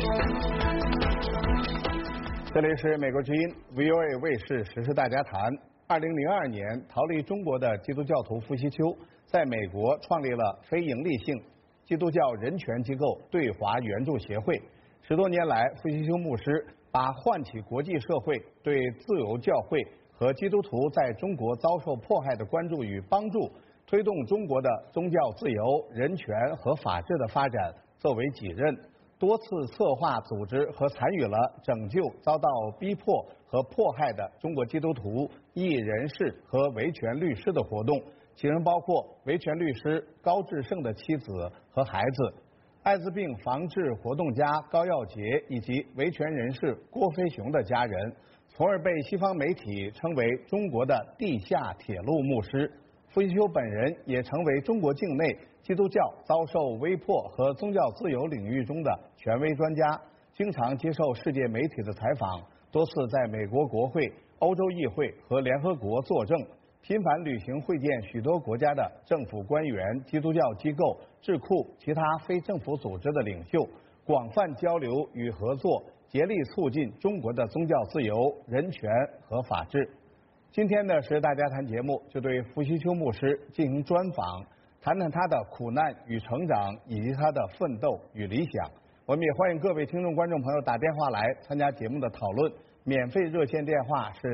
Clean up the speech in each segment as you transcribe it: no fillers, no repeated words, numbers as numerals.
这里是美国之音 VOA 卫视时事大家谈。2002年逃离中国的基督教徒傅希秋，在美国创立了非营利性基督教人权机构对华援助协会。10多年来，傅希秋牧师把唤起国际社会对自由教会和基督徒在中国遭受迫害的关注与帮助，推动中国的宗教自由、人权和法治的发展作为己任。多次策划、组织和参与了拯救遭到逼迫和迫害的中国基督徒、异议人士和维权律师的活动，其中包括维权律师高志胜的妻子和孩子、艾滋病防治活动家高耀杰以及维权人士郭飞雄的家人，从而被西方媒体称为中国的地下铁路牧师。傅希秋本人也成为中国境内基督教遭受威迫和宗教自由领域中的权威专家，经常接受世界媒体的采访，多次在美国国会、欧洲议会和联合国作证，频繁旅行会见许多国家的政府官员、基督教机构、智库、其他非政府组织的领袖，广泛交流与合作，竭力促进中国的宗教自由、人权和法治。今天的时事大家谈节目就对傅希秋牧师进行专访，谈谈他的苦难与成长，以及他的奋斗与理想。我们也欢迎各位听众观众朋友打电话来参加节目的讨论，免费热线电话是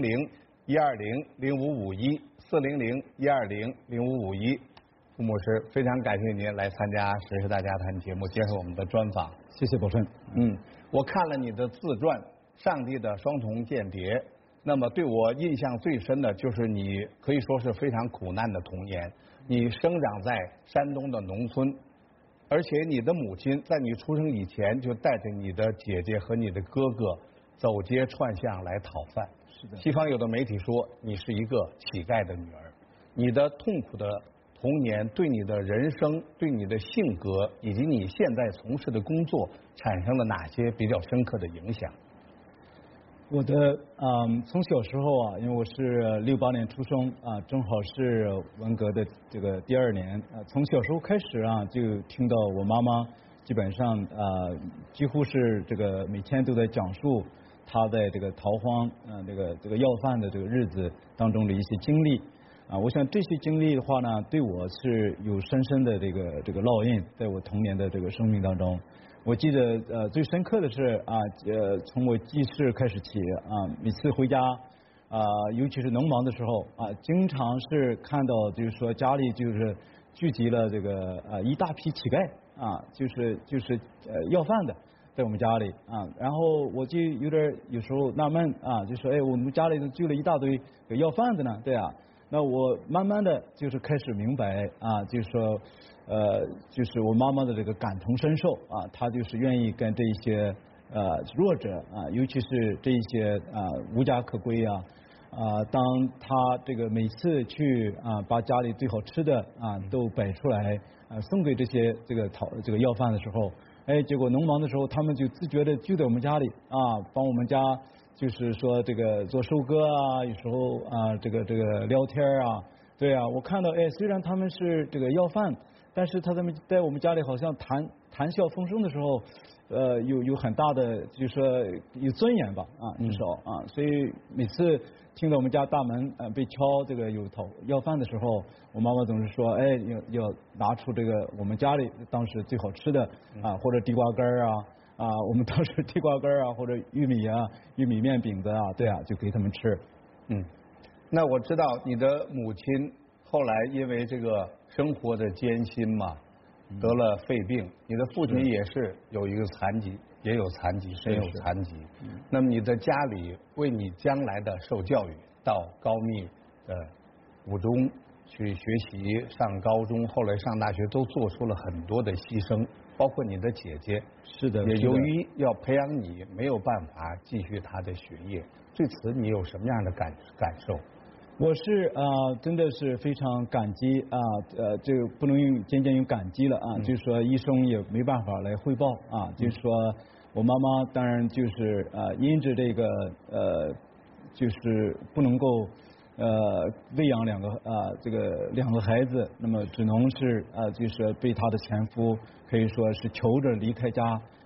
400-120-0551，400-120-0551。傅牧师，非常感谢您来参加时事大家谈节目，接受我们的专访。 谢谢宝顺。 我看了你的自传《上帝的双重间谍》。那么对我印象最深的就是你可以说是非常苦难的童年，你生长在山东的农村，而且你的母亲在你出生以前就带着你的姐姐和你的哥哥走街串巷来讨饭。 是的。 西方有的媒体说你是一个乞丐的女儿，你的痛苦的童年对你的人生、对你的性格以及你现在从事的工作产生了哪些比较深刻的影响？ 我的从小时候啊，因为我是68年出生啊，正好是文革的这个第2年从小时候开始啊，就听到我妈妈基本上几乎是这个每天都在讲述她在这个逃荒这个要饭的这个日子当中的一些经历啊。我想这些经历的话呢，对我是有深深的这个烙印，在我童年的这个生命当中。我记得最深刻的是从我记事开始起每次回家尤其是农忙的时候经常是看到就是说家里就是聚集了这个一大批乞丐就是要饭的在我们家里然后我就有时候纳闷就说我们家里都聚了一大堆要饭的呢，对啊。那我慢慢的就是开始明白就是说就是我妈妈的这个感同身受她就是愿意跟这一些弱者尤其是这一些无家可归当她这个每次去把家里最好吃的都摆出来送给这些这个要饭的时候，结果农忙的时候他们就自觉的聚在我们家里帮我们家就是说这个做收割有时候这个聊天对我看到虽然他们是这个要饭，但是他们在我们家里好像谈笑风生的时候有很大的就是说有尊严吧至少所以每次听到我们家大门被敲这个有要饭的时候，我妈妈总是说要拿出这个我们家里当时最好吃的或者地瓜干我们当时地瓜干或者玉米面饼子对就给他们吃。 那我知道你的母亲后来因为这个生活的艰辛嘛，得了肺病，你的父亲也是有一个残疾，也有残疾，身有残疾。那么你的家里为你将来的受教育，到高密的五中去学习，上高中，后来上大学，都做出了很多的牺牲，包括你的姐姐。 是的。 也由于要培养你，没有办法继续她的学业，对此你有什么样的感受？ 我是真的是非常感激这个不能仅用感激了就是说医生也没办法来汇报就是说我妈妈当然就是因着这个就是不能够喂养两个孩子，那么只能是就是被她的前夫可以说是求着离开家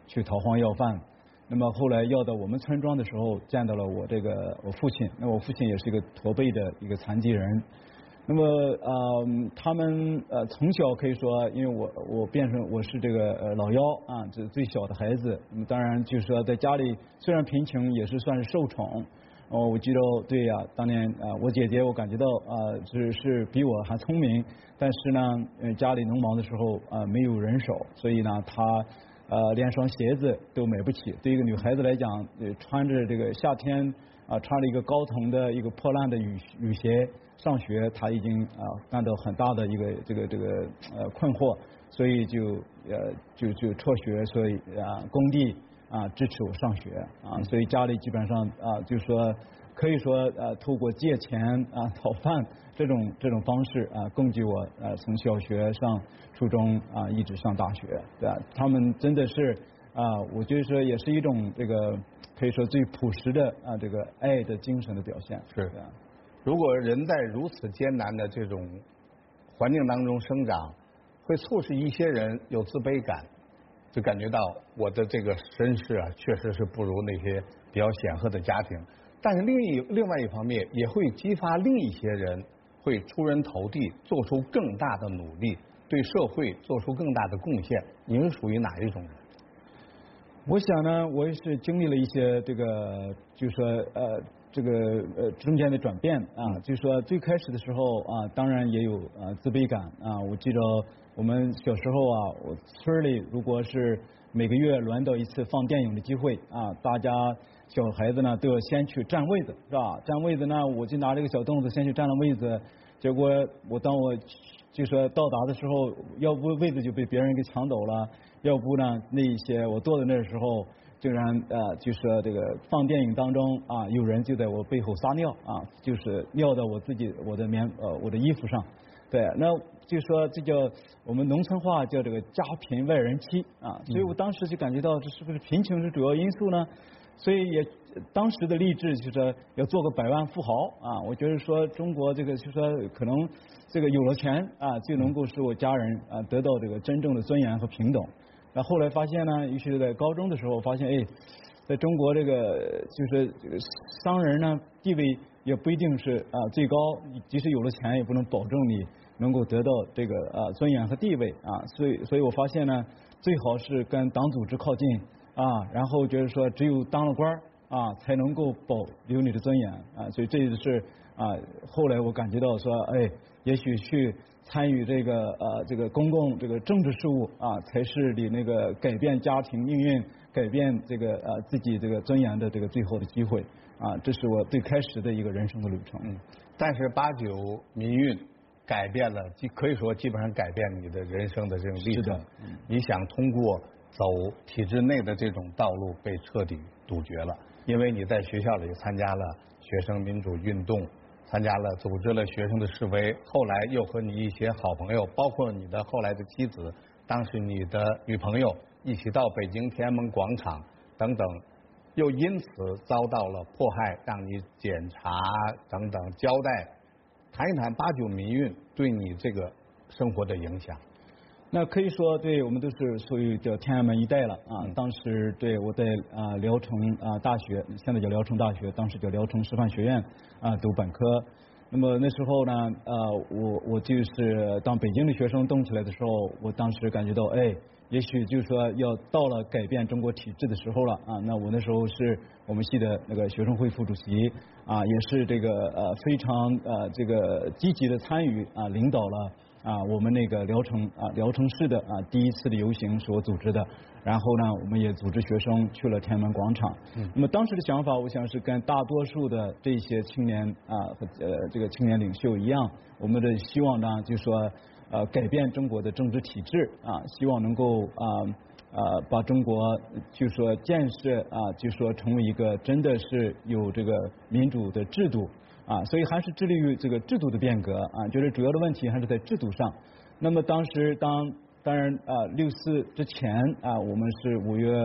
去逃荒要饭。那么后来要到我们村庄的时候，见到了我父亲。那我父亲也是一个驼背的一个残疾人。那么他们从小可以说，因为我变成我是这个老幺啊，这是最小的孩子。那么当然就是说在家里虽然贫穷，也是算是受宠。我记得对呀，当年我姐姐我感觉到是比我还聪明，但是呢家里农忙的时候没有人手，所以呢她连双鞋子都买不起。对一个女孩子来讲，穿着这个夏天穿着一个高筒的一个破烂的雨鞋上学，她已经感到很大的一个这个困惑，所以就辍学，所以工地支持我上学所以家里基本上就说可以说透过借钱讨饭这种方式供给我从小学上初中一直上大学，对吧？他们真的是我觉得说也是一种这个可以说最朴实的这个爱的精神的表现。 是，如果人在如此艰难的这种环境当中生长，会促使一些人有自卑感。就感觉到我的这个身世确实是不如那些比较显赫的家庭，但是另外一方面也会激发另一些人会出人头地，做出更大的努力，对社会做出更大的贡献。你是属于哪一种人？ 我想呢，我也是经历了一些这个，就是说这个中间的转变就是说最开始的时候当然也有自卑感我记得我们小时候我村里如果是每个月轮到一次放电影的机会大家小孩子呢都要先去占位子，是吧？占位子呢，我就拿这个小凳子先去占了位子，结果当我就说到达的时候，要不位子就被别人给抢走了，要不呢那一些我坐在那时候。竟然就是说这个放电影当中有人就在我背后撒尿就是尿到我的衣服上，对，那就说这叫我们农村话叫这个家贫外人妻所以我当时就感觉到这是不是贫穷是主要因素呢？所以也当时的励志就是说要做个百万富豪我觉得说中国这个就说可能这个有了钱就能够使我家人得到这个真正的尊严和平等。那后来发现呢，尤其是在高中的时候，发现在中国这个就是这个商人呢地位也不一定是最高，即使有了钱也不能保证你能够得到这个尊严和地位所以我发现呢，最好是跟党组织靠近然后觉得说只有当了官才能够保留你的尊严所以这是后来我感觉到说也许去参与这个公共这个政治事务才是你那个改变家庭命运、改变这个自己这个尊严的这个最后的机会这是我最开始的一个人生的旅程。 但是89民运改变了，可以说基本上改变你的人生的这种历程。你想通过走体制内的这种道路被彻底杜绝了，因为你在学校里参加了学生民主运动。组织了学生的示威，后来又和你一些好朋友，包括你的后来的妻子，当时你的女朋友一起到北京天安门广场等等，又因此遭到了迫害，让你检查等等交代。谈一谈89民运对你这个生活的影响。 那可以说，对我们都是属于叫天安门一代了当时对我在聊城大学，现在叫聊城大学，当时叫聊城师范学院读本科。那么那时候呢我就是当北京的学生动起来的时候，我当时感觉到也许就是说要到了改变中国体制的时候了那我那时候是我们系的那个学生会副主席也是这个非常这个积极的参与领导了我们那个聊城市的第一次的游行是我组织的，然后呢我们也组织学生去了天安门广场。那么当时的想法，我想是跟大多数的这些青年和这个青年领袖一样，我们的希望呢就是说改变中国的政治体制希望能够把中国就说建设就说成为一个真的是有这个民主的制度所以还是致力于这个制度的变革觉得主要的问题还是在制度上。那么当然64之前我们是5月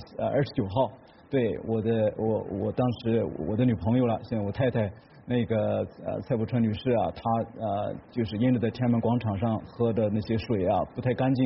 29号，对我当时我的女朋友了，现在我太太那个蔡柏川女士她就是因为在天安门广场上喝的那些水不太干净，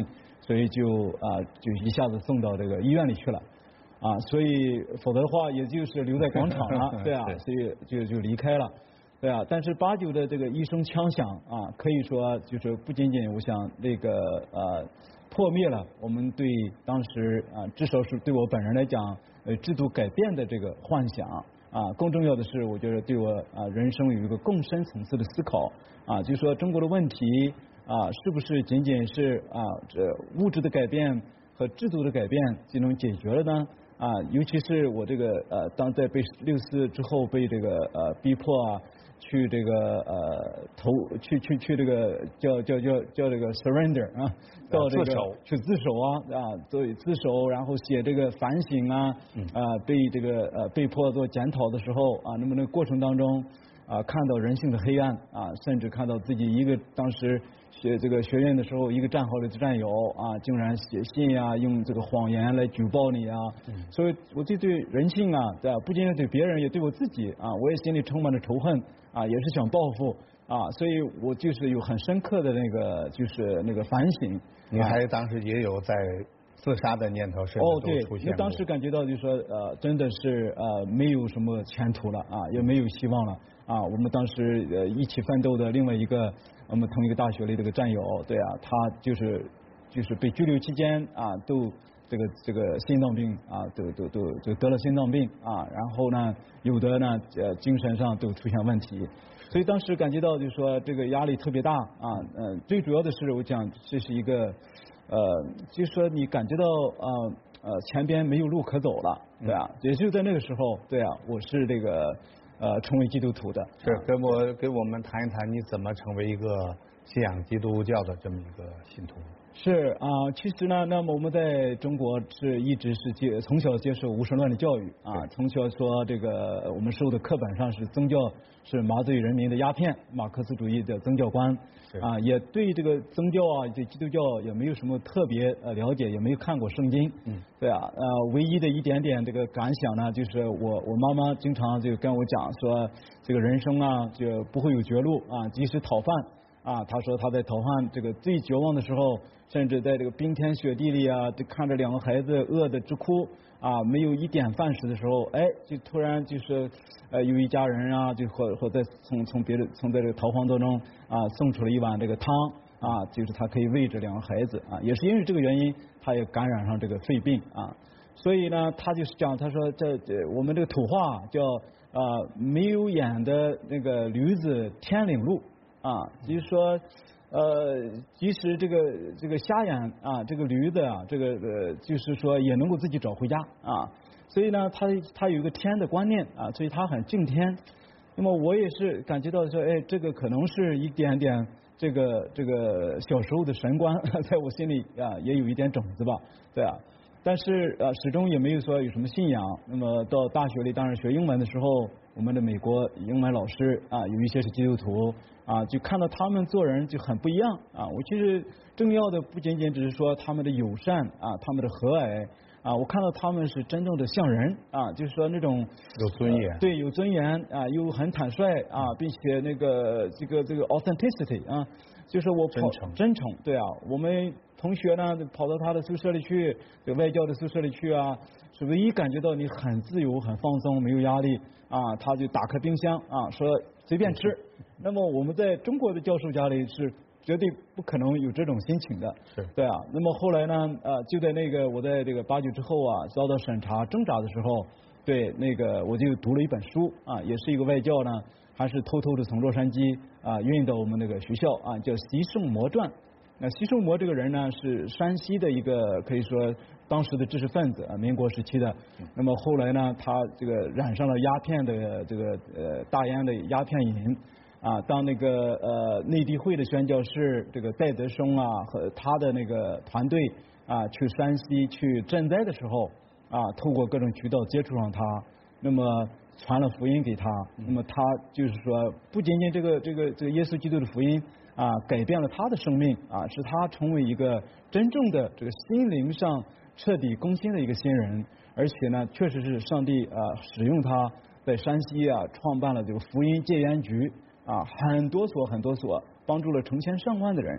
所以就一下子送到这个医院里去了。所以否则的话也就是留在广场了，对啊，所以就离开了，对啊。但是89的这个一声枪响可以说就是不仅仅我想那个破灭了我们对当时至少是对我本人来讲制度改变的这个幻想更重要的是我觉得对我人生有一个更深层次的思考就是说中国的问题是不是仅仅是这物质的改变和制度的改变就能解决了呢？尤其是我这个当在被64之后被这个逼迫去这个去这个叫这个 surrender 到这个去自首对自首，然后写这个反省被这个被迫做检讨的时候那么那个过程当中看到人性的黑暗甚至看到自己一个当时这个学院的时候一个战壕里的战友竟然写信用这个谎言来举报你所以我对人性对不仅仅对别人也对我自己我也心里充满了仇恨也是想报复所以我就是有很深刻的那个就是那个反省。 你还当时也有在自杀的念头甚至都出现过。 那当时感觉到就是说真的是没有什么前途了也没有希望了我们当时一起奋斗的另外一个我们同一个大学里这个战友对他就是被拘留期间都这个心脏病都得了心脏病然后呢有的呢精神上都出现问题，所以当时感觉到就是说这个压力特别大最主要的是我讲这是一个就是说你感觉到前边没有路可走了对也就在那个时候对我是这个成为基督徒的。 是给我们谈一谈你怎么成为一个信仰基督教的这么一个信徒。 是其实呢，那么我们在中国是一直是从小接受无神论的教育从小说这个我们受的课本上是宗教是麻醉人民的鸦片，马克思主义的宗教观也对这个宗教对基督教也没有什么特别了解，也没有看过圣经对唯一的一点点这个感想呢，就是我妈妈经常就跟我讲说这个人生就不会有绝路即使讨饭他说他在讨饭这个最绝望的时候，甚至在这个冰天雪地里就看着2个孩子饿得直哭没有一点饭食的时候就突然就是有一家人就或在从在这个逃荒当中送出了一碗这个汤就是他可以喂这2个孩子也是因为这个原因他也感染上这个肺病所以呢他就是讲他说这我们这个土话叫没有眼的那个驴子天领路就是说即使这个瞎眼这个驴子这个就是说也能够自己找回家所以呢他有一个天的观念所以他很敬天。那么我也是感觉到说这个可能是一点点这个小时候的神观在我心里也有一点种子吧对但是始终也没有说有什么信仰。那么到大学里当然学英文的时候，我们的美国英文老师有一些是基督徒就看到他们做人就很不一样我其实重要的不仅仅只是说他们的友善他们的和蔼我看到他们是真正的像人就是说那种有尊严对有尊严又很坦率并且那个这个 authenticity 就是我真诚对我们同学呢跑到他的宿舍里去外教的宿舍里去是唯一感觉到你很自由很放松没有压力他就打开冰箱说随便吃那么我们在中国的教授家里是绝对不可能有这种心情的对那么后来呢就在那个我在这个89之后遭到审查挣扎的时候对那个我就读了一本书也是一个外教呢还是偷偷的从洛杉矶运到我们那个学校叫习圣魔传。那习圣魔这个人呢是山西的一个可以说当时的知识分子民国时期的。那么后来呢他这个染上了鸦片的这个大烟的鸦片瘾当那个内地会的宣教士这个戴德生和他的那个团队去山西去赈灾的时候透过各种渠道接触上他，那么传了福音给他。那么他就是说不仅仅这个耶稣基督的福音改变了他的生命使他成为一个真正的这个心灵上彻底更新的一个新人，而且呢确实是上帝使用他在山西创办了这个福音戒烟局很多所帮助了成千上万的人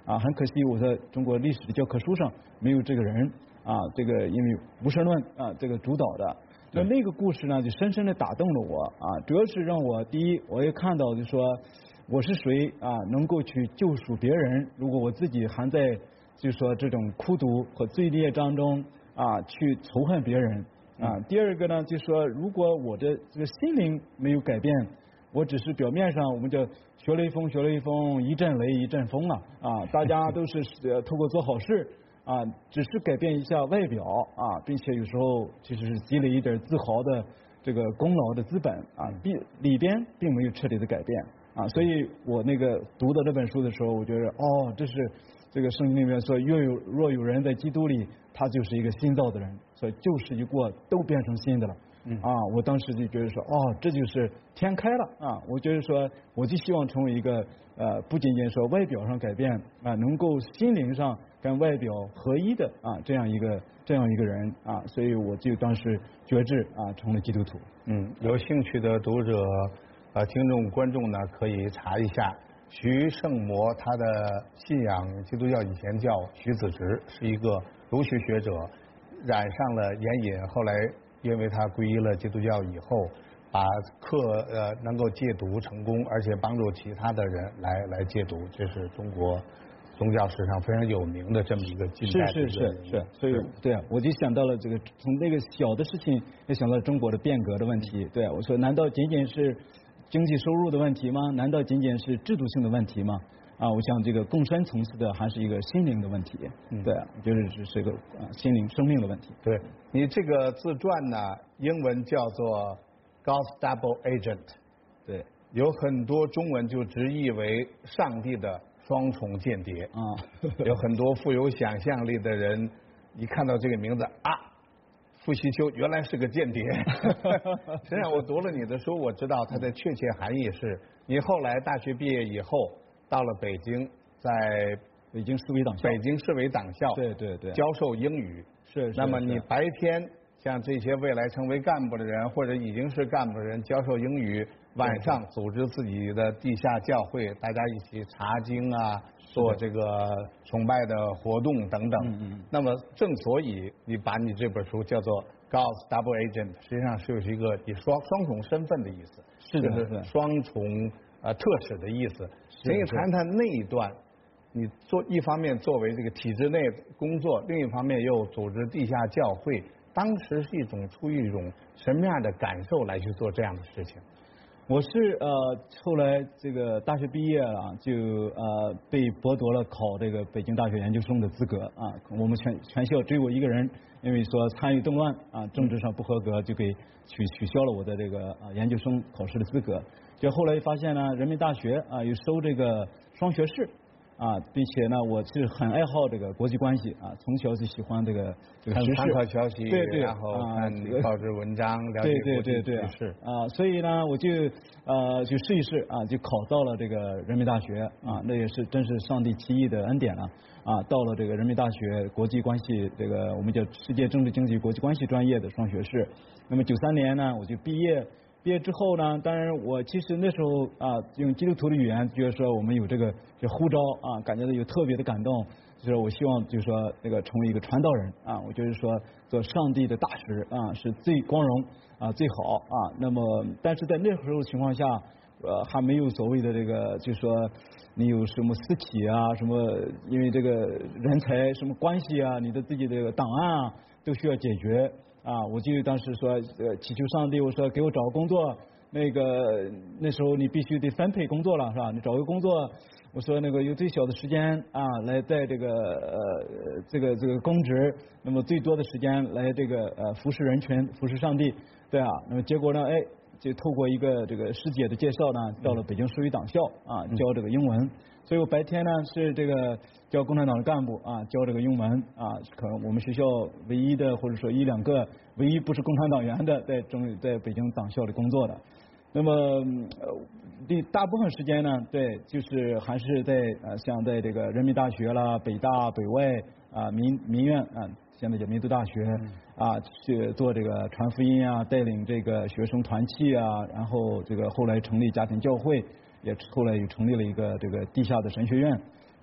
很可惜我在中国历史的教科书上没有这个人这个因为无神论这个主导的。那个故事呢，就深深的打动了我主要是让我第一，我也看到就说我是谁能够去救赎别人，如果我自己还在就说这种苦毒和罪孽当中去仇恨别人第二个呢，就说如果我的这个心灵没有改变，我只是表面上我们叫学雷锋，一阵雷一阵风大家都是透过做好事只是改变一下外表并且有时候其实是积累一点自豪的这个功劳的资本里边并没有彻底的改变所以我那个读到这本书的时候，我觉得这是这个圣经里面说，若有人在基督里，他就是一个新造的人，所以旧事一过，都变成新的了。我当时就觉得说，这就是天开了我觉得说，我就希望成为一个不仅仅说外表上改变能够心灵上跟外表合一的这样一个人所以我就当时决志成了基督徒。 有兴趣的读者听众观众呢，可以查一下徐圣谟，他的信仰基督教以前叫徐子直，是一个儒学学者，染上了烟瘾，后来因为他皈依了基督教以后，把课能够戒毒成功，而且帮助其他的人来戒毒，这是中国宗教史上非常有名的这么一个近代的是，所以对我就想到了这个从那个小的事情，也想到了中国的变革的问题。对我说，难道仅仅是经济收入的问题吗？难道仅仅是制度性的问题吗？我想这个更深层次的还是一个心灵的问题。对，我觉得这是一个心灵生命的问题。 对，你这个自传呢，英文叫做 God's Double Agent， 对， 有很多中文就直译为上帝的双重间谍有很多富有想象力的人一看到这个名字傅习秋原来是个间谍。实际上我读了你的书，我知道它的确切含义是，你后来大学毕业以后到了北京，在北京市委党校，对， 教授英语。 是。 那么你白天像这些未来成为干部的人或者已经是干部的人教授英语，晚上组织自己的地下教会，大家一起查经做这个崇拜的活动等等。那么正所以你把你这本书叫做 God's Double Agent， 实际上是有一个以双重身份的意思， 是双重特使的意思。请你谈谈那一段，你一方面作为这个体制内工作，另一方面又组织地下教会，当时是出于一种什么样的感受来去做这样的事情？ 我是后来这个大学毕业了，就被剥夺了考这个北京大学研究生的资格我们全校只有我一个人，因为说参与动乱政治上不合格，就给取消了我的这个研究生考试的资格。就后来发现呢，人民大学有收这个双学士并且呢，我是很爱好这个国际关系从小就喜欢这个时事， 参考消息， 对然后看报纸文章，了解国际局势所以呢，我就试一试就考到了这个人民大学那也是真是上帝奇异的恩典了到了这个人民大学国际关系这个我们叫世界政治经济国际关系专业的双学士。那么93年呢，我就毕业之后呢，当然我其实那时候用基督徒的语言觉得说我们有这个呼召感觉到有特别的感动，就是我希望就是说这个成为一个传道人我就是说做上帝的大使是最光荣最好那么但是在那时候情况下还没有所谓的这个就是说你有什么私企什么因为这个人才什么关系你的自己的这个档案都需要解决我就当时说祈求上帝，我说给我找个工作，那时候你必须得分配工作了是吧？你找个工作，我说那个有最小的时间来在这个公职，那么最多的时间来这个服侍人群，服侍上帝，对那么结果呢就透过一个这个师姐的介绍呢，到了北京市委党校教这个英文，所以我白天呢是这个教共产党的干部教这个英文可能我们学校唯一的或者说1-2个唯一不是共产党员的在北京党校里工作的。那么大部分时间呢，对，就是还是在像在这个人民大学啦、北大、北外民院现在叫民族大学去做这个传福音带领这个学生团契然后这个后来成立家庭教会，后来又成立了一个这个地下的神学院。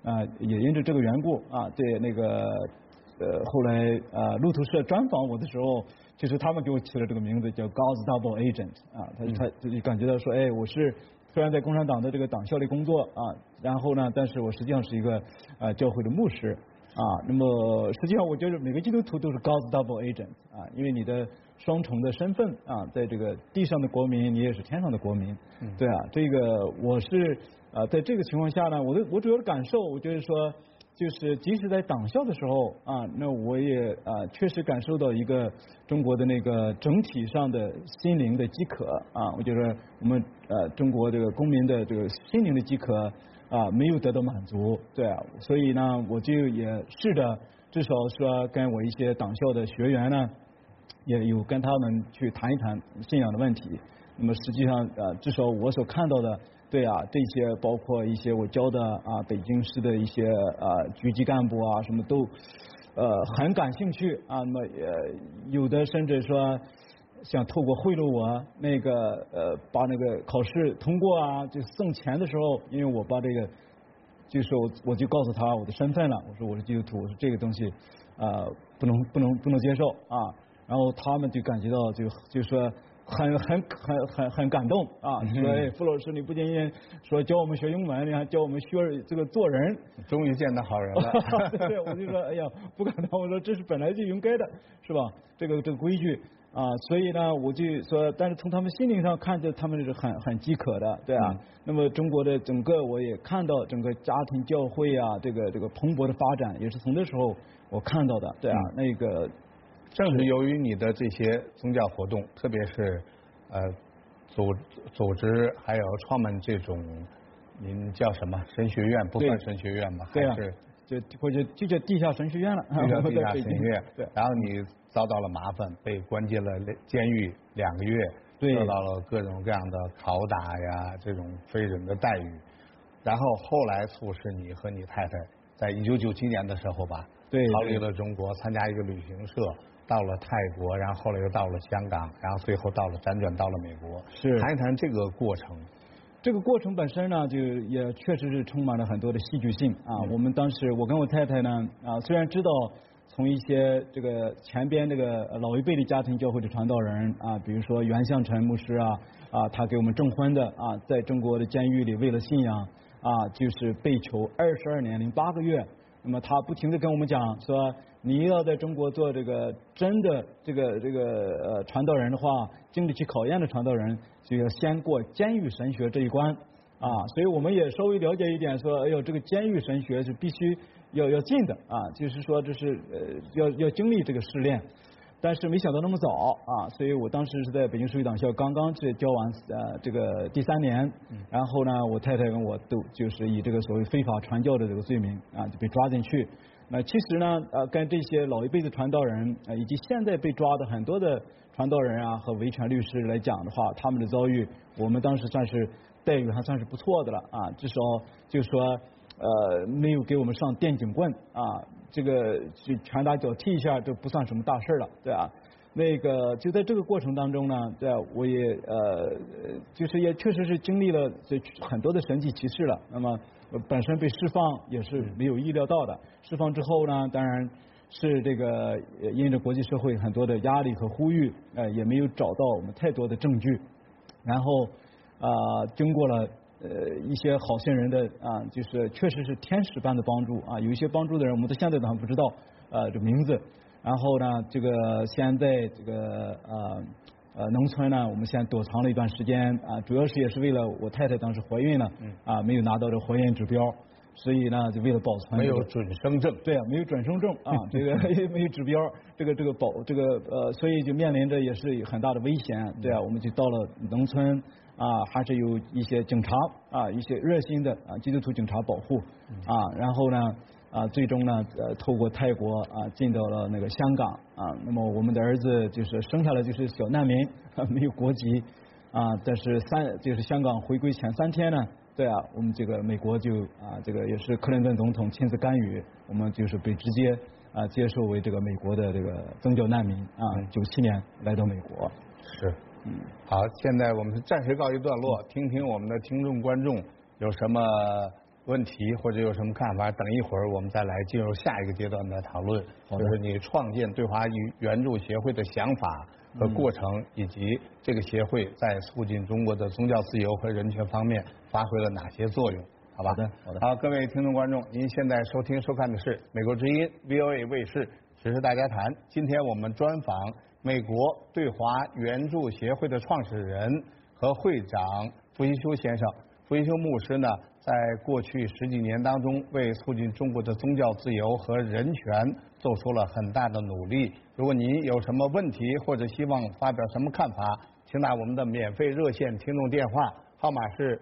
也因着这个缘故对那个后来路透社专访我的时候，其实他们给我起了这个名字叫 God's Double Agent 他就感觉到说，哎，我是虽然在共产党的这个党校里工作然后呢，但是我实际上是一个教会的牧师那么实际上我觉得每个基督徒都是 God's Double Agent 因为你的双重的身份在这个地上的国民，你也是天上的国民，对这个我是在这个情况下呢，我主要的感受，我觉得说，就是即使在党校的时候那我也确实感受到一个中国的那个整体上的心灵的饥渴我觉得我们中国这个公民的这个心灵的饥渴没有得到满足，对所以呢，我就也试着至少说跟我一些党校的学员呢，也有跟他们去谈一谈信仰的问题。那么实际上至少我所看到的。对这些包括一些我教的北京市的一些局级干部什么都很感兴趣那么有的甚至说想透过贿赂我那个把那个考试通过就送钱的时候，因为我把这个就是我就告诉他我的身份了，我说我是基督徒，我说这个东西不能接受然后他们就感觉到就说。很感动说哎，傅老师，你不仅仅说教我们学英文，你还教我们学这个做人， 终于见到好人了。 对，我就说哎呀，不敢当，我说这是本来就应该的，是吧？这个规矩所以呢，我就说，但是从他们心灵上看着，他们是很饥渴的，对那么中国的整个我也看到整个家庭教会这个蓬勃的发展，也是从那时候我看到的，对那个。 正是由于你的这些宗教活动，特别是组织还有创办这种，您叫什么神学院？不算神学院吧？ 对是或者就叫地下神学院了。 就叫地下神学院。 对。 然后你遭到了麻烦，被关进了监狱2个月，受到了各种各样的拷打呀，这种非人的待遇。然后后来促使你和你太太在1997年的时候吧，逃离了中国，参加一个旅行社。到了泰国，然后后来又到了香港，然后最后辗转到了美国。 是谈一谈这个过程。 这个过程本身呢，就也确实是充满了很多的戏剧性我们当时，我跟我太太呢虽然知道从一些这个前边这个老一辈的家庭教会的传道人比如说袁向晨牧师他给我们证婚的在中国的监狱里为了信仰就是被囚22年08个月。那么他不停地跟我们讲说，你要在中国做这个真的这个传道人的话，经得起考验的传道人，就要先过监狱神学这一关所以我们也稍微了解一点，说哎呦，这个监狱神学是必须要进的就是说这是要经历这个试炼。但是没想到那么早所以我当时是在北京书语党校刚刚教完这个第3年，然后呢，我太太跟我都就是以这个所谓非法传教的这个罪名就被抓进去。那其实呢跟这些老一辈的传道人以及现在被抓的很多的传道人和维权律师来讲的话，他们的遭遇，我们当时算是待遇还算是不错的了至少就是说没有给我们上电警棍这个去拳打脚踢一下就不算什么大事了，对那个就在这个过程当中呢，我也就是也确实是经历了很多的神迹奇事了。那么本身被释放也是没有意料到的，释放之后呢，当然是这个因着国际社会很多的压力和呼吁也没有找到我们太多的证据，然后经过了一些好心人的就是确实是天使般的帮助有一些帮助的人我们到现在都还不知道这名字。然后呢，这个现在这个农村呢，我们现在躲藏了一段时间主要是也是为了我太太当时怀孕了没有拿到这怀孕指标，所以呢就为了保存没有准生证。 对没有准生证这个没有指标，所以就面临着也是很大的危险。对我们就到了农村还是有一些警察一些热心的基督徒警察保护然后呢最终呢透过泰国进到了那个香港那么我们的儿子就是生下来就是小难民没有国籍但是就是香港回归前3天呢，对我们这个美国就这个也是克林顿总统亲自干预，我们就是被直接接受为这个美国的这个宗教难民97年来到美国。 是好，现在我们暂时告一段落，听听我们的听众观众有什么问题或者有什么看法，等一会儿我们再来进入下一个阶段的讨论，就是你创建对华援助协会的想法和过程，以及这个协会在促进中国的宗教自由和人权方面发挥了哪些作用？好吧？ 好的。 好，各位听众观众，您现在收听收看的是美国之音 VOA 卫视时事大家谈。今天我们专访美国对华援助协会的创始人和会长傅习修先生。傅习修牧师呢，在过去10几年当中，为促进中国的宗教自由和人权做出了很大的努力。如果您有什么问题或者希望发表什么看法，请打我们的免费热线听众电话，号码是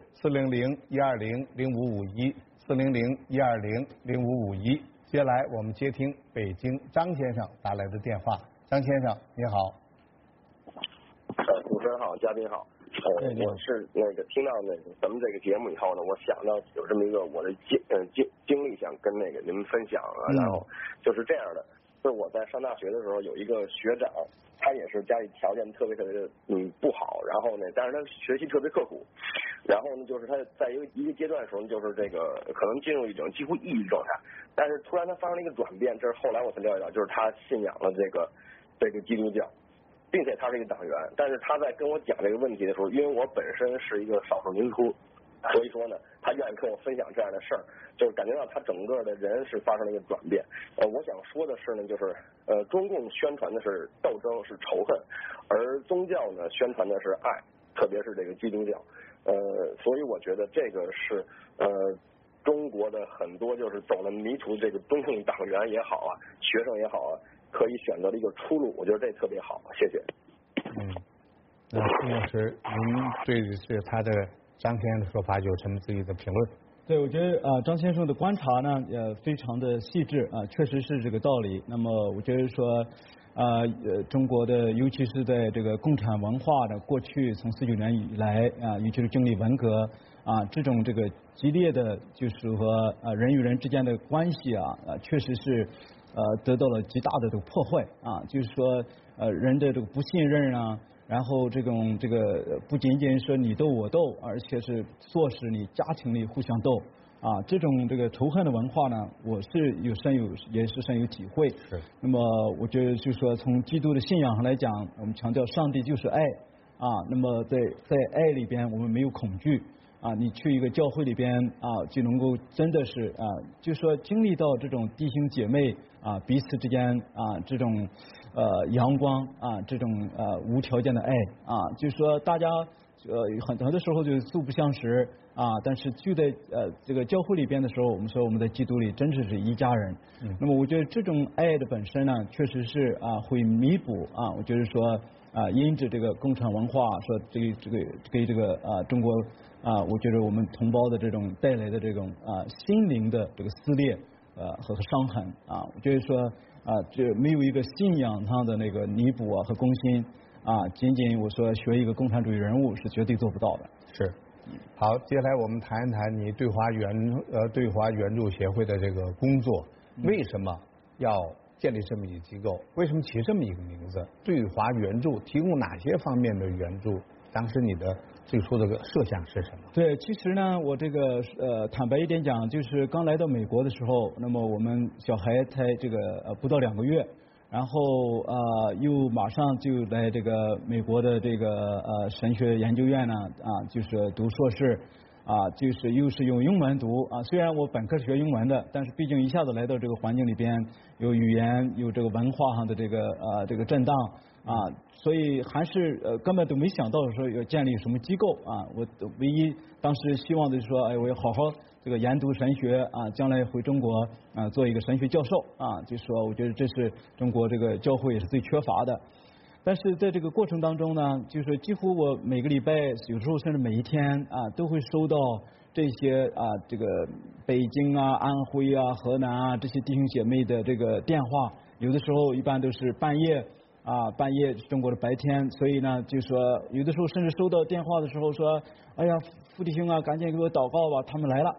400-120-0551，400-120-0551。接下来我们接听北京张先生打来的电话。张先生，你好。 主持人好，嘉宾好。我是听到咱们这个节目以后呢，我想到有这么一个我的经历想跟您们分享啊。然后就是这样的，就是我在上大学的时候有一个学长，他也是家里条件特别的不好，然后呢，但是他学习特别刻苦，然后呢，就是他在一个阶段的时候，就是这个可能进入一种几乎抑郁状态，但是突然他发生了一个转变，这是后来我才了解到，就是他信仰了这个基督教。并且他是一个党员，但是他在跟我讲这个问题的时候，因为我本身是一个少数民族，所以说呢，他愿意跟我分享这样的事儿，就是感觉到他整个的人是发生了一个转变。我想说的是呢，就是中共宣传的是斗争，是仇恨，而宗教呢宣传的是爱，特别是这个基督教。所以我觉得这个是中国的很多就是走了迷途这个中共党员也好啊，学生也好啊，可以选择的一个出路，我觉得这特别好，谢谢。 那傅老师，您对他的张先生的说法有什么自己的评论？ 对，我觉得张先生的观察呢也非常的细致啊，确实是这个道理。那么我觉得说中国的尤其是在这个共产文化的过去，从49年以来啊，尤其是经历文革啊，这种这个激烈的就是和人与人之间的关系啊，确实是得到了极大的这个破坏啊，就是说人的这个不信任啊，然后这个不仅仅说你斗我斗，而且是唆使你家庭里互相斗啊，这种这个仇恨的文化呢，我是也是深有体会。 是。那么我觉得就是说，从基督的信仰上来讲，我们强调上帝就是爱啊，那么在爱里边，我们没有恐惧。啊，你去一个教会里边啊，就能够真的是啊，就说经历到这种弟兄姐妹啊彼此之间啊这种阳光啊这种无条件的爱啊，就是说大家很多的时候就素不相识啊，但是就在这个教会里边的时候，我们说我们在基督里真是一家人。那么我觉得这种爱的本身呢，确实是会弥补啊，我觉得说因着这个共产文化说给这个中国我觉得我们同胞的这种带来的这种心灵的这个撕裂和伤痕啊，我觉得说这没有一个信仰上的那个弥补和攻心仅仅我说学一个共产主义人物是绝对做不到的。 是。好，接下来我们谈一谈你对华援助协会的这个工作，为什么要建立这么一个机构？为什么起这么一个名字？对华援助提供哪些方面的援助？当时你的最初的设想是什么？对， 其实呢，我这个坦白一点讲，就是刚来到美国的时候，那么我们小孩才这个不到2个月，然后又马上就来这个美国的这个神学研究院呢就是读硕士就是又是用英文读虽然我本科是学英文的，但是毕竟一下子来到这个环境里边，有语言有这个文化上的这个震荡所以还是根本都没想到说要建立什么机构我唯一当时希望的就是说，我要好好这个研读神学将来回中国做一个神学教授就是说我觉得这是中国这个教会也是最缺乏的。但是在这个过程当中呢，就是几乎我每个礼拜，有时候甚至每一天都会收到这些这个北京安徽河南这些弟兄姐妹的这个电话，有的时候一般都是半夜中国的白天，所以呢就说有的时候甚至收到电话的时候说，哎呀傅弟兄赶紧给我祷告吧，他们来了。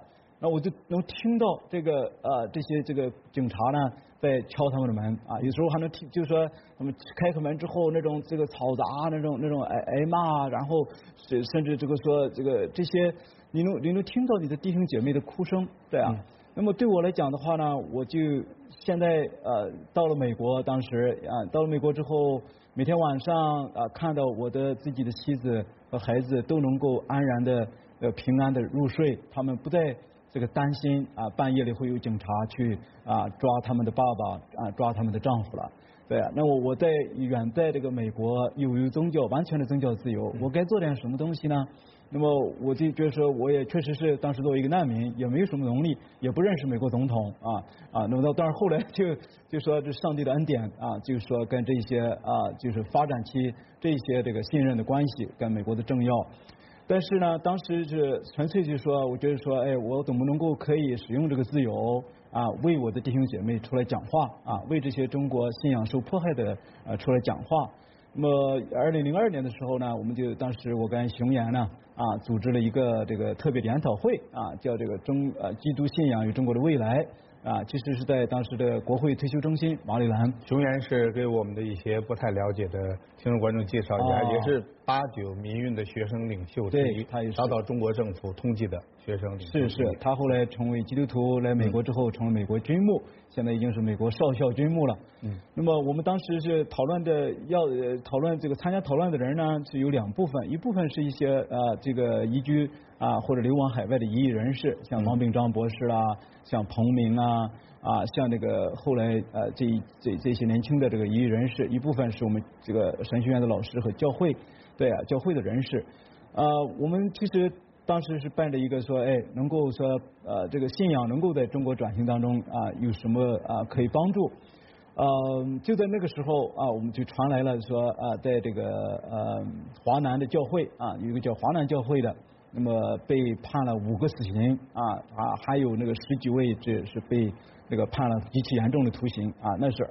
那我就能听到这些这个警察呢在敲他们的门啊，有时候还能听，就是说他们开开门之后那种这个嘈杂那种挨骂，然后甚至这个说这些你能听到你的弟兄姐妹的哭声，对啊。那么对我来讲的话呢，我就现在到了美国，当时到了美国之后，每天晚上看到我的自己的妻子和孩子都能够安然的平安的入睡，他们不再这个担心半夜里会有警察去抓他们的爸爸抓他们的丈夫了。对啊，那我远在这个美国有宗教完全的宗教自由，我该做点什么东西呢？那么我就觉得说，我也确实是当时作为一个难民，也没有什么能力，也不认识美国总统那么当然后来就说这上帝的恩典就是说跟这些就是发展期这些这个信任的关系跟美国的政要。但是呢，当时是纯粹就是说，我觉得说，我怎么能够可以使用这个自由为我的弟兄姐妹出来讲话为这些中国信仰受迫害的出来讲话。那么2002年的时候呢，我们就当时我跟熊岩呢组织了一个这个特别的研讨会叫这个基督信仰与中国的未来其实是在当时的国会退休中心马里兰。 熊岩是给我们的一些不太了解的听众观众介绍一下，也是89民运的学生领袖之一， 他也是遭到中国政府通缉的学生领袖。 是，他后来成为基督徒，来美国之后成为美国军牧，现在已经是美国少校军牧了。那么我们当时是讨论这个参加讨论的人呢是有2部分，一部分是一些这个移居或者流亡海外的异议人士，像王炳章博士啦，像彭明像这个后来这些年轻的这个异议人士，一部分是我们这个神学院的老师和教会教会的人士。我们其实当时是伴着一个说，能够说这个信仰能够在中国转型当中有什么可以帮助。就在那个时候我们就传来了说在这个华南的教会有一个叫华南教会的，那么被判了5个死刑还有那个10几位这是被这个判了极其严重的徒刑那是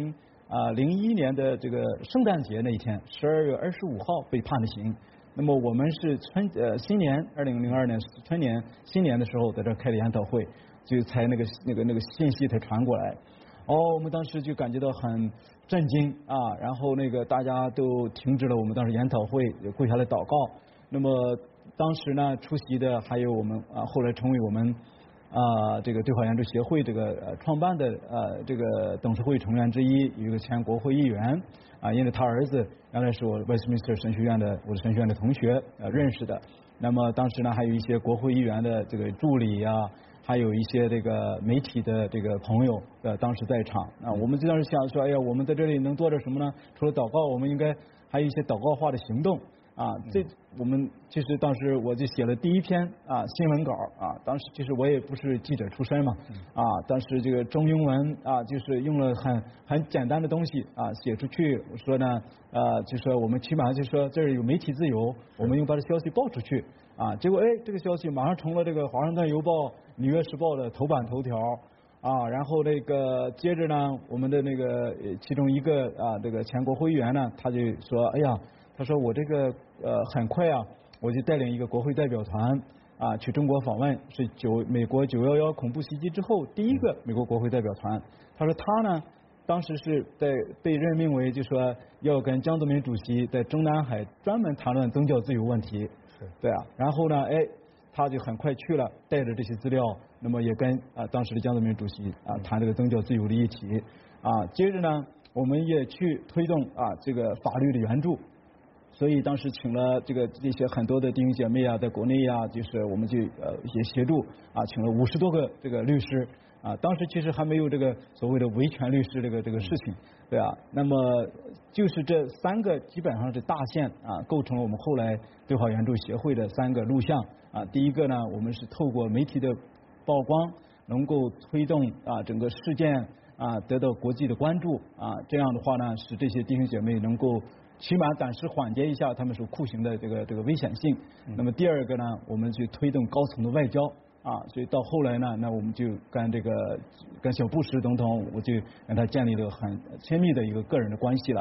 2001年的这个圣诞节那一天，12月25号被判的刑。那么我们是新年2002年春年新年的时候在这开的研讨会，就才那个信息才传过来。我们当时就感觉到很震惊然后那个大家都停止了我们当时研讨会，跪下来祷告。那么当时呢出席的还有我们后来成为我们这个对华援助协会这个创办的这个董事会成员之一，有一个前国会议员因为他儿子原来是我 Westminster 神学院的我的神学院的同学认识的。那么当时呢还有一些国会议员的这个助理还有一些这个媒体的这个朋友当时在场我们就当时想说，我们在这里能做点什么呢？除了祷告，我们应该还有一些祷告化的行动这我们其实当时我就写了第一篇新闻稿当时其实我也不是记者出身嘛当时这个中英文就是用了很简单的东西写出去，我说呢就说我们起码就说这儿有媒体自由，我们用把这消息报出去结果这个消息马上成了这个华盛顿邮报、纽约时报的头版头条然后那个接着呢我们的那个其中一个这个前国会议员呢他就说他说我这个很快我就带领一个国会代表团去中国访问，是美国911恐怖袭击之后第一个美国国会代表团。他说他呢当时是被任命为就说要跟江泽民主席在中南海专门谈论宗教自由问题。对然后呢他就很快去了，带着这些资料，那么也跟当时的江泽民主席谈这个宗教自由的议题接着呢我们也去推动这个法律的援助。所以当时请了这些很多的弟兄姐妹在国内就是我们就也协助请了50多个这个律师当时其实还没有这个所谓的维权律师这个事情，对那么就是这3个基本上是大线构成了我们后来对华援助协会的3个路向第一个呢，我们是透过媒体的曝光，能够推动整个事件得到国际的关注这样的话呢，使这些弟兄姐妹能够起码暂时缓解一下他们受酷刑的这个危险性。那么第二个呢，我们去推动高层的外交所以到后来呢，那我们就跟小布什总统，我就跟他建立了很亲密的一个个人的关系了。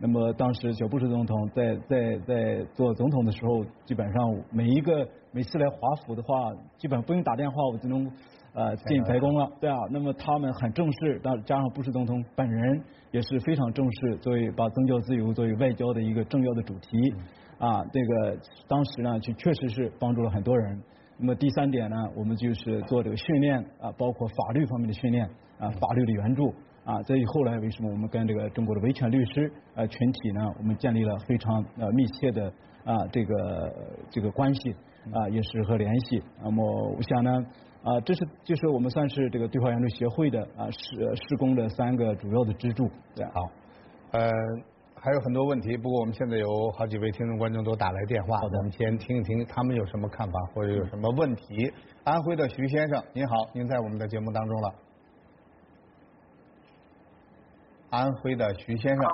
那么当时小布什总统在做总统的时候，基本上每次来华府的话，基本不用打电话，我就能进白宫了，对啊。那么他们很重视，加上布什总统本人也是非常重视，作为把宗教自由作为外交的一个重要的主题啊，这个当时呢确实是帮助了很多人。那么第3点呢，我们就是做这个训练啊，包括法律方面的训练啊，法律的援助啊。这以后来为什么我们跟这个中国的维权律师群体呢，我们建立了非常密切的这个关系啊，也是和联系。那么我想呢就是我们算是这个对华援助协会的施工的3个主要的支柱。对， 好，还有很多问题，不过我们现在有好几位听众观众都打来电话，我们先听一听他们有什么看法或者有什么问题。安徽的徐先生，您好，您在我们的节目当中了。安徽的徐先生。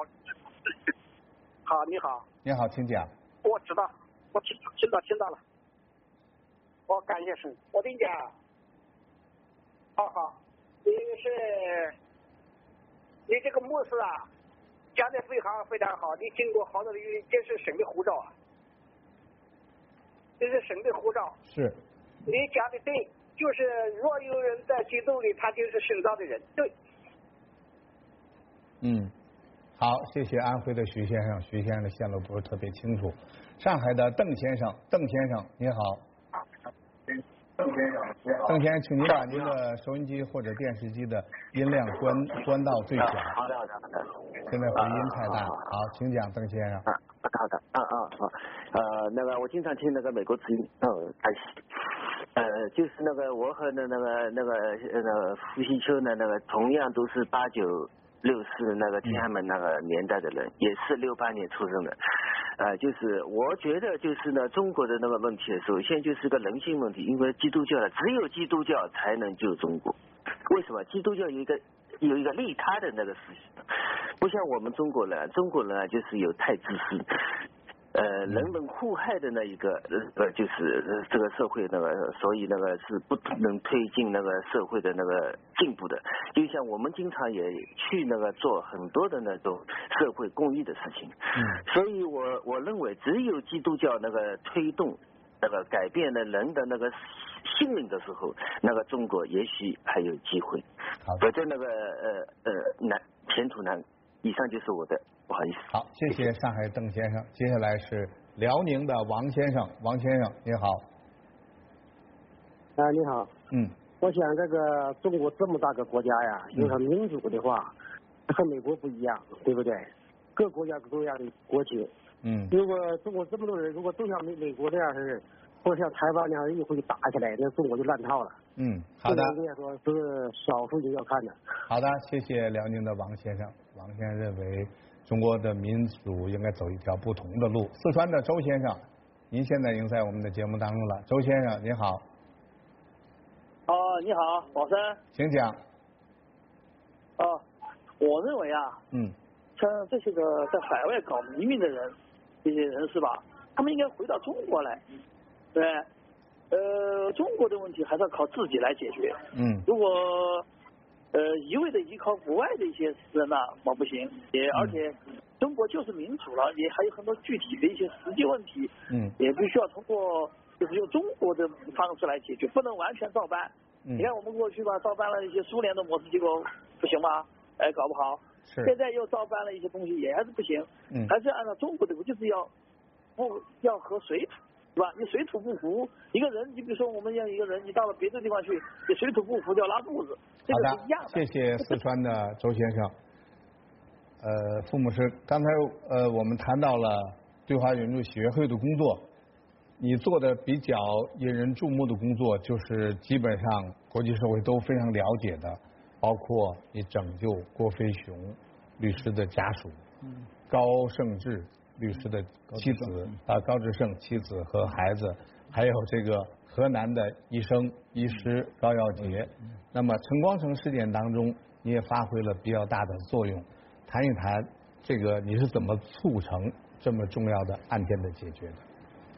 好，你好。 你好，请讲。 我知道，我听到了。我感谢神。我跟你讲，好，你这个牧师啊，讲的非常好。你经过好多的，这是神的护照啊，这是神的护照。 是。 你讲的对，就是若有人在基督里，他就是神造的人。对。 好，谢谢安徽的徐先生。徐先生的线路不是特别清楚。上海的邓先生，您好。邓先生，请您把您的收音机或者电视机的音量关到最小。 好的。 现在回音太大。好，请讲，邓先生。 好的。那个我经常听那个美国之音，就是那个我和那个傅西秋呢，那个同样都是89、64那个天安门那个年代的人，也是68年出生的。就是我觉得就是呢，中国的那个问题，首先就是个人性问题，因为基督教只有基督教才能救中国。为什么？基督教有一个利他的那个思想，不像我们中国人啊就是有太自私。人文互害的那一个就是这个社会那个，所以那个是不能推进那个社会的那个进步的。就像我们经常也去那个做很多的那种社会公益的事情。所以我认为只有基督教那个推动那个改变了人的那个心灵的时候，那个中国也许还有机会。否则那个前途难。以上就是我的，不好意思。 好，谢谢上海邓先生。接下来是辽宁的王先生，你好。 你好。我想这个中国这么大个国家呀，有了民主的话，和美国不一样，对不对？各国家各样的国情。如果中国这么多人，如果都像美国那样是，或者像台湾那样一回打起来，那中国就烂套了。 好的。 应该说是少数人要看的。 好的，谢谢辽宁的王先生。王先生认为中国的民主应该走一条不同的路。四川的周先生，您现在已经在我们的节目当中了。周先生您好。 你好，宝山。 请讲。 我认为啊，像这些个在海外搞移民的人，这些人是吧？他们应该回到中国来，对。中国的问题还是要靠自己来解决。如果一味的依靠国外的一些人呢，不行。而且中国就是民主了，也还有很多具体的一些实际问题。也必须要通过就是用中国的方式来解决，不能完全照搬。你看我们过去吧，照搬了一些苏联的模式，结果不行吗？搞不好。现在又照搬了一些东西，也还是不行。还是按照中国的，就是要和水土。是吧？你水土不服，一个人，你比如说我们要一个人，你到了别的地方去，你水土不服就要拉肚子，这个是一样的。 谢谢四川的周先生。傅牧师，刚才我们谈到了对华援助协会的工作，你做的比较引人注目的工作，就是基本上国际社会都非常了解的，包括你拯救郭飞雄律师的家属，高胜志律师的妻子高志胜妻子和孩子，还有这个河南的医师高耀杰。那么陈光诚事件当中，你也发挥了比较大的作用。谈一谈这个你是怎么促成这么重要的案件的解决的？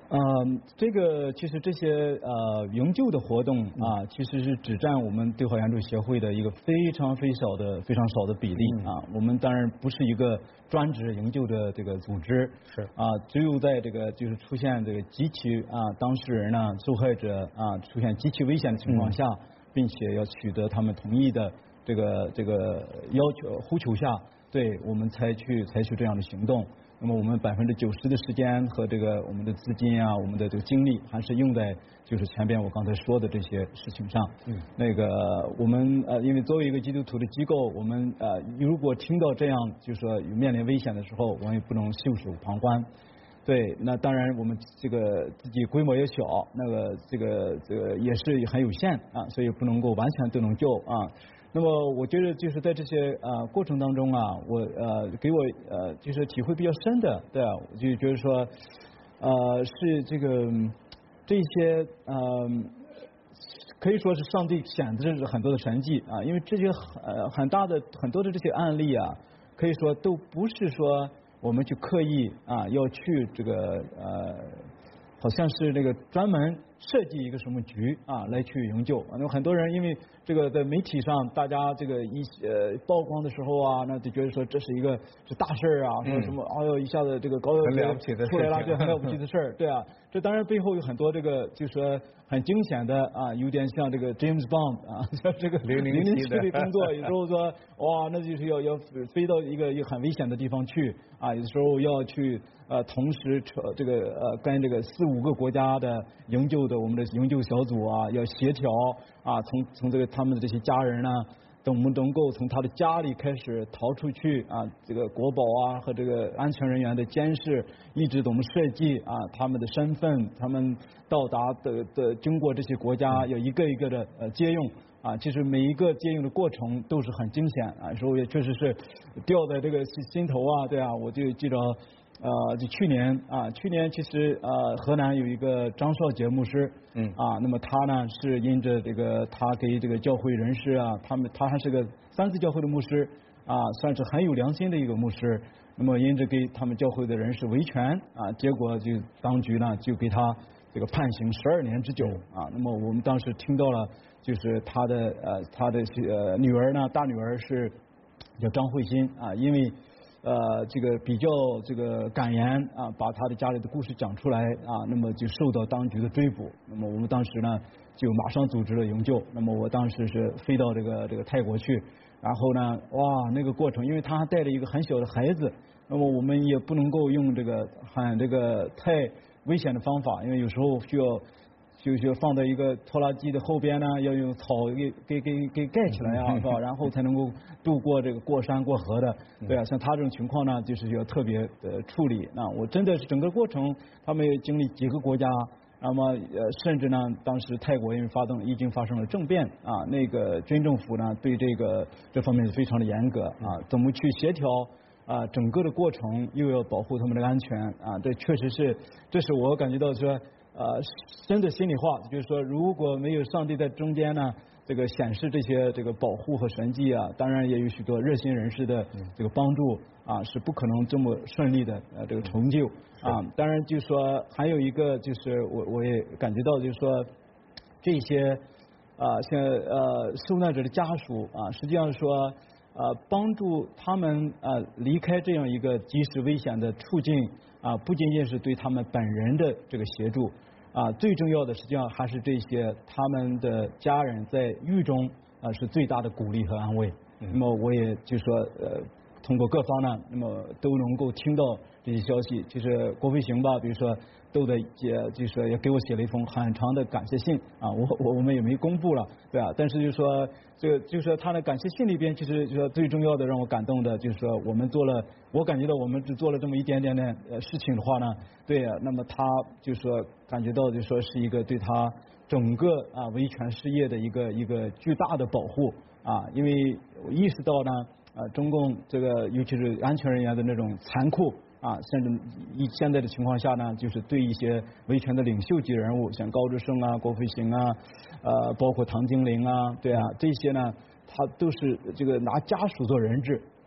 这个其实这些营救的活动啊，其实是只占我们对华援助协会的一个非常少的比例啊。我们当然不是一个专职营救的这个组织， 是只有在这个就是出现这个极其当事人呢、受害者出现极其危险的情况下，并且要取得他们同意的这个要求呼求下，对我们采取这样的行动。那么我们90%的时间和这个我们的资金啊，我们的这个精力还是用在就是前边我刚才说的这些事情上。那个我们因为作为一个基督徒的机构，我们如果听到这样就是说面临危险的时候，我们也不能袖手旁观。对，那当然我们这个自己规模也小，那个这个也是很有限所以不能够完全都能救那么我觉得就是在这些过程当中我给我就是体会比较深的，对我就觉得说是这些可以说是上帝显示很多的神迹因为这些很多的这些案例可以说都不是说我们去刻意要去这个好像是那个专门设计一个什么局来去营救那很多人因为这个在媒体上大家这个曝光的时候那就觉得说这是一个大事说什么一下子这个高很了不起的出来了，这很了不起的事对这当然背后有很多这个就是说很惊险的有点像这个 James Bond 像这个007的工作，有时候说哇那就是要飞到一个很危险的地方去有时候要去同时这个跟这个4-5个国家的营救的我们的营救小组要协调从这个他们的这些家人呢等我们能够从他的家里开始逃出去这个国保和这个安全人员的监视，一直我们设计他们的身份，他们到达的经过这些国家要一个一个的接用其实每一个接用的过程都是很惊险有时候也确实是掉在这个心头对我就记着就去年其实河南有一个张少杰牧师那么他呢是因着这个他给这个教会人士他还是个3次教会的牧师算是很有良心的一个牧师，那么因着给他们教会的人士维权结果就当局呢就给他这个判刑12年之久那么我们当时听到了就是他的女儿呢，大女儿是叫张慧欣因为这个比较这个敢言把他的家里的故事讲出来那么就受到当局的追捕。那么我们当时呢就马上组织了营救。那么我当时是飞到这个泰国去，然后呢哇那个过程，因为他还带着一个很小的孩子，那么我们也不能够用这个太危险的方法，因为有时候需要放在一个拖拉机的后边呢，要用草给盖起来是吧？然后才能够渡过这个过山过河的，对像他这种情况呢，就是要特别的处理。那我真的是整个过程，他们经历几个国家，那么甚至呢，当时泰国因为已经发生了政变那个军政府呢对这方面是非常的严格怎么去协调整个的过程，又要保护他们的安全这是我感觉到说。真的心里话，就是说，如果没有上帝在中间呢，这个显示这些这个保护和神迹当然也有许多热心人士的这个帮助是不可能这么顺利的这个成就当然就是说还有一个就是我也感觉到就是说这些像受难者的家属实际上说帮助他们离开这样一个即时危险的处境不仅仅是对他们本人的这个协助最重要的实际上还是这些他们的家人在狱中是最大的鼓励和安慰。那么我也就说通过各方呢，那么都能够听到这些消息。就是郭飞行吧，比如说都得就是说也给我写了一封很长的感谢信我们也没公布了，对但是就是说就是说他的感谢信里边，其实就说最重要的让我感动的就是说我感觉到我们只做了这么一点点的事情的话呢，对那么他就说感觉到就说是一个对他整个维权事业的一个巨大的保护因为我意识到呢中共这个尤其是安全人员的那种残酷甚至现在的情况下呢，就是对一些维权的领袖级人物，像高志胜郭飞行包括唐金玲对这些呢，他都是这个拿家属做人质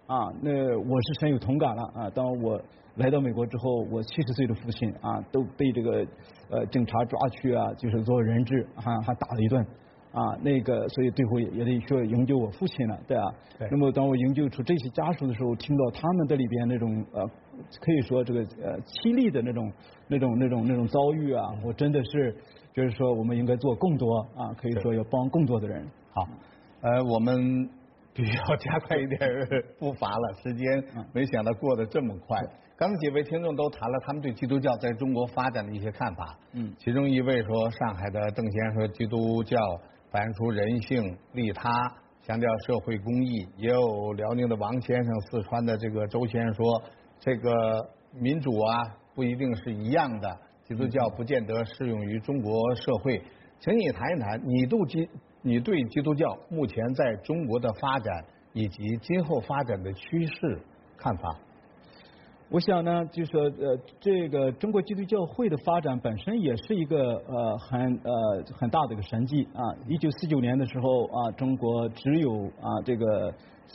啊，那我是深有同感了啊。当我来到美国之后，我70岁的父亲啊都被这个警察抓去啊，就是做人质，还打了一顿。啊，那个，所以最后也得说营救我父亲了，对啊。 对。 那么当我营救出这些家属的时候，听到他们的里边那种可以说这个凄厉的那种遭遇啊，我真的是就是说我们应该做更多啊，可以说要帮更多的人。 好，我们必须要加快一点步伐了，时间没想到过得这么快。刚才几位听众都谈了他们对基督教在中国发展的一些看法。其中一位说，上海的邓先生说，基督教反映出人性、利他，强调社会公益；也有辽宁的王先生、四川的这个周先生说，这个民主啊不一定是一样的，基督教不见得适用于中国社会。请你谈一谈你对基督教目前在中国的发展以及今后发展的趋势看法。 我想呢，就是说这个中国基督教会的发展本身也是一个很大的一个神迹啊。1949年的时候啊，中国只有这个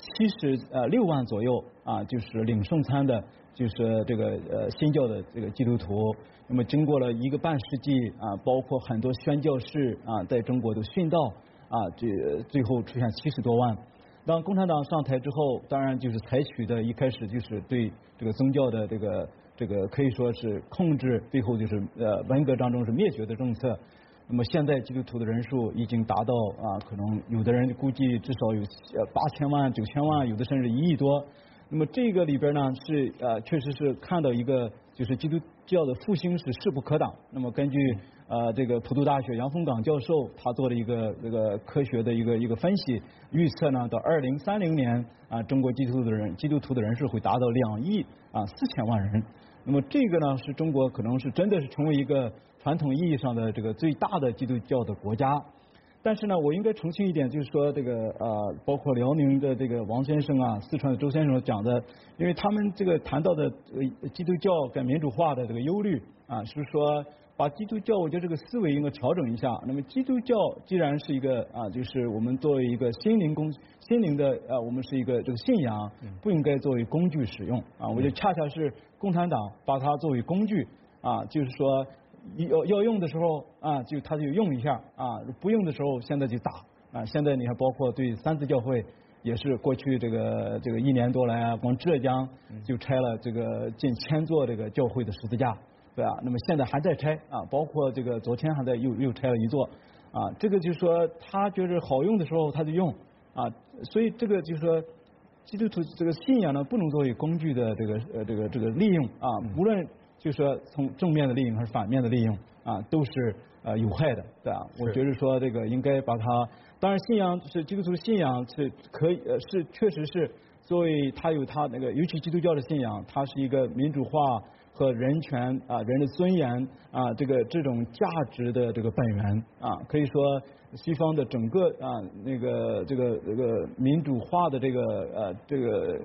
76万左右啊，就是领圣餐的，就是这个新教的这个基督徒。那么经过了1个半世纪啊，包括很多宣教士啊，在中国都殉道啊，最后出现70多万。当共产党上台之后，当然就是采取的一开始就是对这个宗教的这个可以说是控制，最后就是文革当中是灭绝的政策。那么现在基督徒的人数已经达到可能有的人估计至少有8000万、9000万，有的甚至1亿多。那么这个里边呢是确实是看到一个就是基督教的复兴是势不可挡。那么根据这个普渡大学杨凤岗教授他做了一个这个科学的一个分析，预测呢到2030年中国基督徒的人数会达到2亿4千万人。那么这个呢是中国可能是真的是成为一个传统意义上的这个最大的基督教的国家。但是呢，我应该澄清一点，就是说这个包括辽宁的这个王先生啊，四川的周先生讲的，因为他们这个谈到的基督教跟民主化的这个忧虑啊，是说把基督教我觉得这个思维应该调整一下。那么基督教既然是一个就是我们作为一个心灵的我们是一个这个信仰，不应该作为工具使用啊。我觉得恰恰是共产党把它作为工具啊，就是说。要用的时候就他就用一下不用的时候现在就打现在你看包括对三自教会也是过去这个1年多来光浙江就拆了这个近1000座这个教会的十字架，对那么现在还在拆包括这个昨天还在又拆了1座这个就是说他觉得好用的时候他就用所以这个就是说基督徒这个信仰呢不能作为工具的这个利用无论就是说从正面的利用还是反面的利用都是有害的，对我觉得说这个应该把它，当然信仰是基督徒的信仰是可以是确实是作为他有他那个，尤其基督教的信仰，它是一个民主化和人权人的尊严这种价值的这个本源可以说西方的整个这个民主化的这个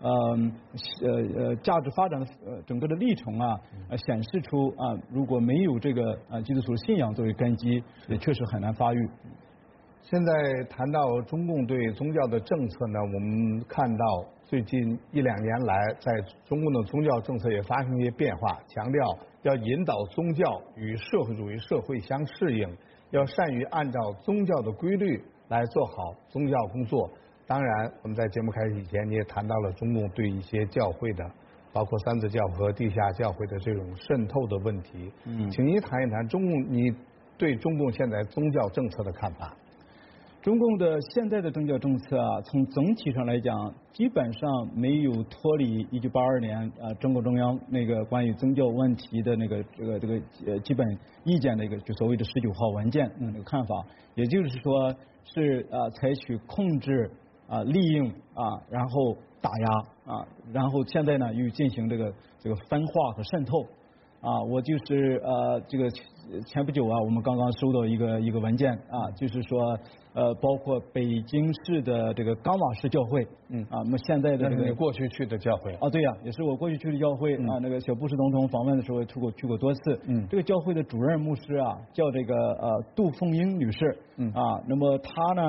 价值发展的整个的历程显示出如果没有这个基督徒信仰作为根基，也确实很难发育。 现在谈到中共对宗教的政策呢，我们看到最近1-2年来，在中共的宗教政策也发生一些变化，强调要引导宗教与社会主义社会相适应，要善于按照宗教的规律来做好宗教工作。当然，我们在节目开始以前，你也谈到了中共对一些教会的，包括三自教和地下教会的这种渗透的问题。请您谈一谈你对中共现在宗教政策的看法。 中共的现在的宗教政策从总体上来讲，基本上没有脱离1982年中共中央那个关于宗教问题的那个基本意见的一个就所谓的19号文件那个看法，也就是说是采取控制利用然后打压然后现在呢又进行这个分化和渗透我就是这个前不久我们刚刚收到一个文件就是说包括北京市的这个冈瓦市教会那么现在的这个你过去去的教会对呀，也是我过去去的教会那个小布什总统访问的时候去过多次这个教会的主任牧师叫这个杜凤英女士那么她呢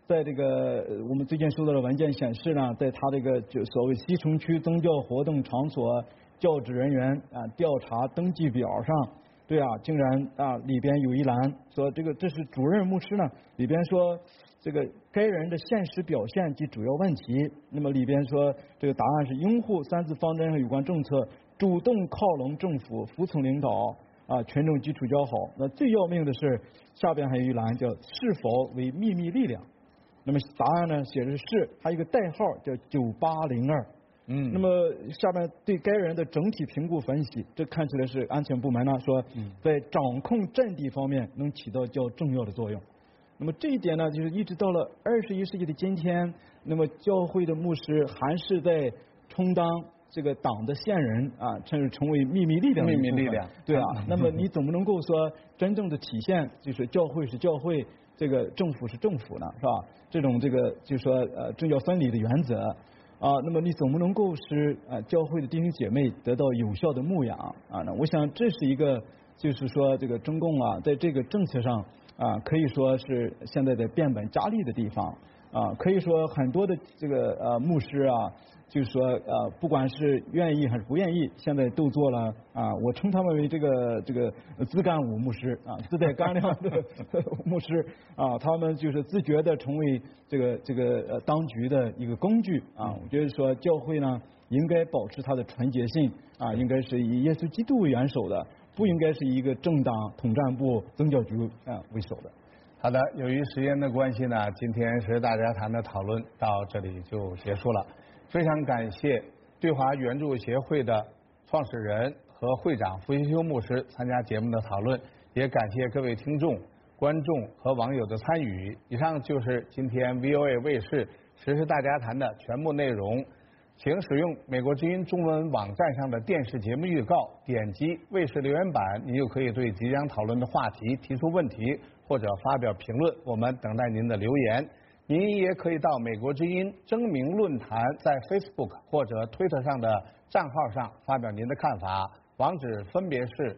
在这个我们最近收到的文件显示呢，在他这个就所谓西城区宗教活动场所教职人员调查登记表上，对啊，竟然里边有一栏说这是主任牧师呢，里边说这个该人的现实表现及主要问题，那么里边说这个答案是拥护三字方针和有关政策，主动靠拢政府，服从领导。群众基础较好。那最要命的是下边还有一栏叫是否为秘密力量。那么答案呢写的是还有一个代号叫9802。那么下面对该人的整体评估分析，这看起来是安全部门呢说在掌控阵地方面能起到较重要的作用。那么这一点呢，就是一直到了21世纪的今天，那么教会的牧师还是在充当这个党的线人甚至成为秘密力量的一部分。秘密力量，对啊。那么你怎么能够说真正的体现就是教会是教会，这个政府是政府呢，是吧？这种这个就是说政教分离的原则那么你怎么能够使教会的弟兄姐妹得到有效的牧养那我想这是一个就是说这个中共在这个政策上可以说是现在的变本加厉的地方可以说很多的这个牧师就是说不管是愿意还是不愿意，现在都做了我称他们为这个自干五牧师自带干粮的牧师他们就是自觉的成为这个当局的一个工具我觉得说教会呢应该保持它的纯洁性应该是以耶稣基督为元首的，不应该是一个政党统战部宗教局为首的。 好的，由于时间的关系呢，今天时事大家谈的讨论到这里就结束了。非常感谢对华援助协会的创始人和会长傅希修牧师参加节目的讨论，也感谢各位听众、观众和网友的参与。以上就是今天 VOA 卫视时事大家谈的全部内容。请使用美国之音中文网站上的电视节目预告，点击卫视留言板，你就可以对即将讨论的话题提出问题或者发表评论，我们等待您的留言。您也可以到美国之音征名论坛在 Facebook 或者 Twitter 上的账号上发表您的看法，网址分别是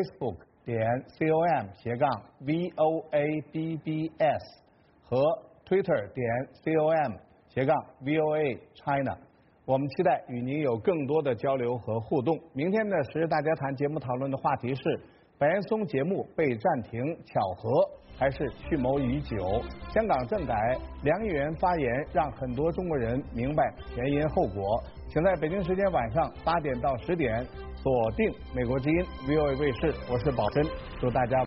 facebook.com/VOABBS 和 Twitter.com/VOA China。我们期待与您有更多的交流和互动。明天的时事大家谈节目讨论的话题是白岩松节目被暂停，巧合还是蓄谋已久？香港政改，梁议员发言让很多中国人明白前因后果。请在北京时间晚上8点到10点锁定美国之音 VOA 卫视，我是宝珍，祝大家